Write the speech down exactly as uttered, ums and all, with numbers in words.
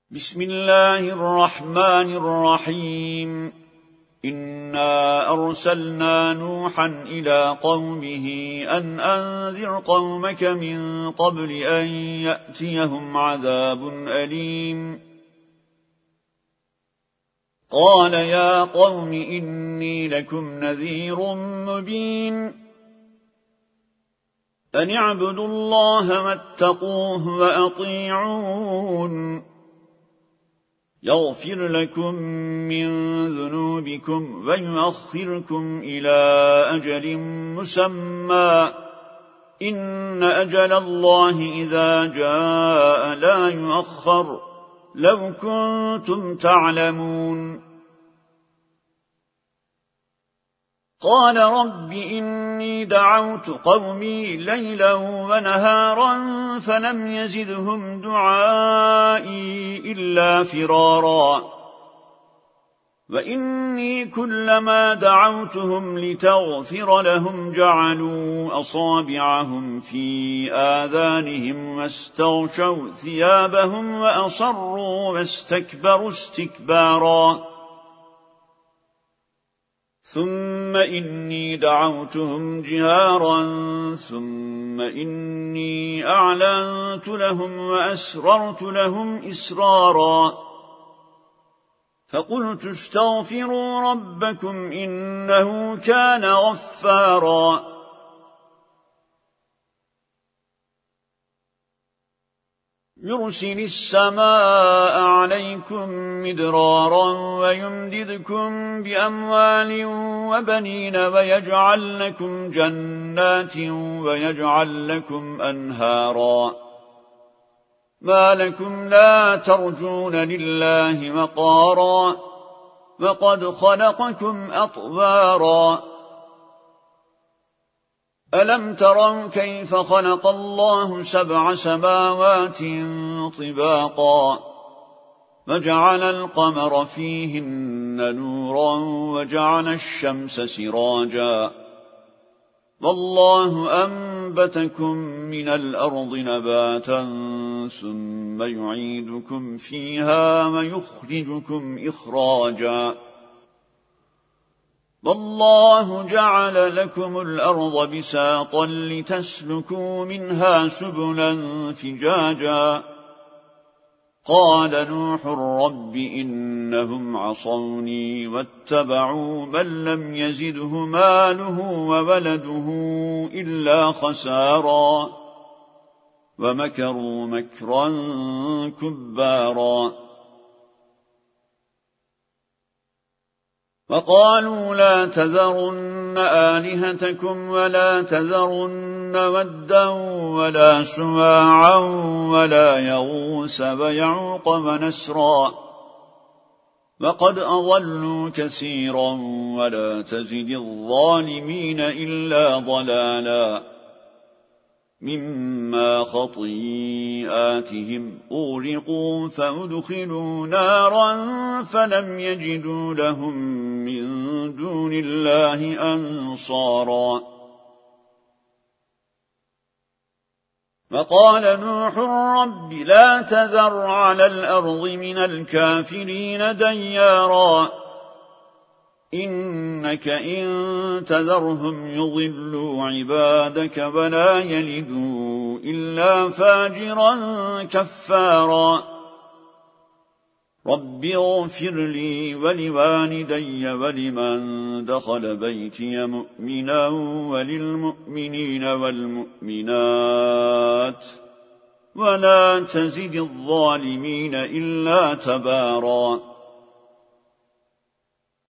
بسم الله الرحمن الرحيم إنا أرسلنا نوحا إلى قومه أن أنذر قومك من قبل أن يأتيهم عذاب أليم قال يا قوم إني لكم نذير مبين أن اعبدوا الله واتقوه وأطيعون يغفر لكم من ذنوبكم ويؤخركم إلى أجل مسمى إن أجل الله إذا جاء لا يؤخر لو كنتم تعلمون قال رب إني دعوت قومي ليلا ونهارا فلم يزدهم دعائي إلا فرارا وإني كلما دعوتهم لتغفر لهم جعلوا أصابعهم في آذانهم واستغشوا ثيابهم وأصروا واستكبروا استكبارا ثم إني دعوتهم جهارا ثم إني أعلنت لهم وأسررت لهم إسرارا فقلت استغفروا ربكم إنه كان غفارا يرسل السماء عليكم مدرارا ويمددكم بأموال وبنين ويجعل لكم جنات ويجعل لكم أنهارا ما لكم لا ترجون لله وقارا وقد خلقكم أطوارا ألم تروا كيف خلق الله سبع سماوات طباقا وجعل القمر فيهن نورا وجعل الشمس سراجا والله أنبتكم من الأرض نباتا ثم يعيدكم فيها ويخرجكم إخراجا والله جعل لكم الأرض بساطا لتسلكوا منها سبلا فجاجا قال نوح رب إنهم عصوني واتبعوا من لم يزده ماله وولده إلا خسارا ومكروا مكرا كبارا وقالوا لا تذرن آلهتكم ولا تذرن ودا ولا سواعا ولا يغوث ويعوق ونسرا وقد أضلوا كثيرا ولا تزد الظالمين إلا ضلالا مما خطيئاتهم أغرقوا فأدخلوا نارا فلم يجدوا لهم من دون الله أنصارا وقال نوح رب لا تذر على الأرض من الكافرين ديارا إنك إن تذرهم يضلوا عبادك ولا يلدوا إلا فاجرا كفارا رب اغفر لي ولوالدي ولمن دخل بيتي مؤمنا وللمؤمنين والمؤمنات ولا تزد الظالمين إلا تبارا